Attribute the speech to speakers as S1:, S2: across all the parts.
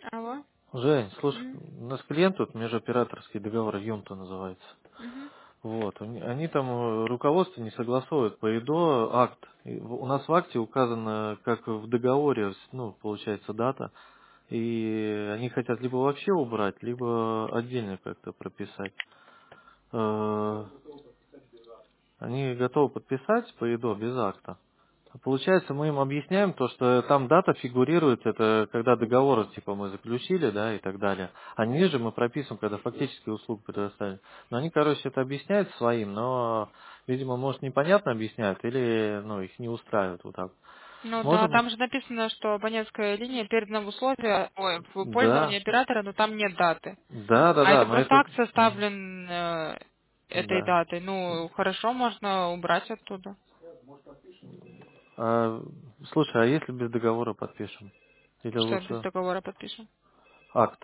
S1: Алло.
S2: Жень, слушай,
S1: М,
S2: у нас клиент тут межоператорский договор Юмта называется.
S1: мгм.
S2: Вот, они там руководство не согласовывают по ИДО акт. У нас в акте указано, как в договоре, ну, получается, дата. И они хотят либо вообще убрать, либо отдельно как-то прописать. Э, Они готовы подписать по ИДО без акта. Получается, мы им объясняем то, что там дата фигурирует, это когда договор типа мы заключили, да, и так далее. А ниже мы прописываем, когда фактические услуги предоставили. Но они, короче, это объясняют своим, но, видимо, может, непонятно объясняют или, ну, их не устраивает вот так.
S1: Ну да,
S2: Можем,
S1: там же написано, что абонентская линия передана в условия, в пользовании
S2: да,
S1: оператора, но там нет даты.
S2: да, да,
S1: А
S2: да,
S1: это
S2: но
S1: просто
S2: это,
S1: акт составлен этой
S2: да.
S1: датой. Ну, хорошо, можно убрать оттуда.
S2: А, слушай, а если без договора подпишем? Или
S1: Что без
S2: лучше
S1: договора подпишем?
S2: акт?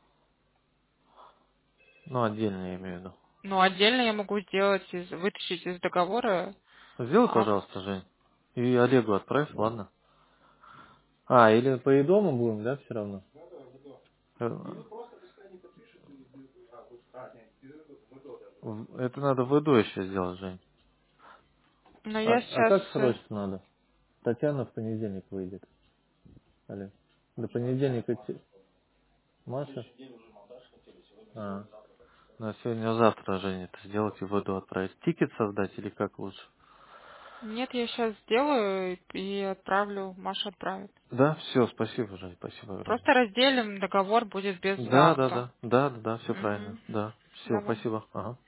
S2: Ну, отдельно я имею в виду.
S1: Ну, отдельно я могу сделать, вытащить из договора
S2: Сделай,
S1: акт.
S2: пожалуйста, Жень. И Олегу отправь, ладно? А, или по идому будем, да, все равно? Э, Это надо в ИДО еще сделать, Жень.
S1: Но
S2: А,
S1: я
S2: а
S1: сейчас...
S2: как срочно надо? Татьяна в понедельник выйдет. Олег. До понедельника Маша? А, ну, а сегодня-завтра, Женя, это сделать и в ИДО отправить. Тикет создать или как лучше?
S1: Нет, я сейчас сделаю и отправлю, Маша отправит.
S2: Да, все, спасибо, Жень, спасибо огромное.
S1: Просто разделим, договор будет без
S2: Да, да,
S1: акта.
S2: да, да, да, да, все правильно.
S1: Угу.
S2: Да, все,
S1: Давай.
S2: спасибо. Ага.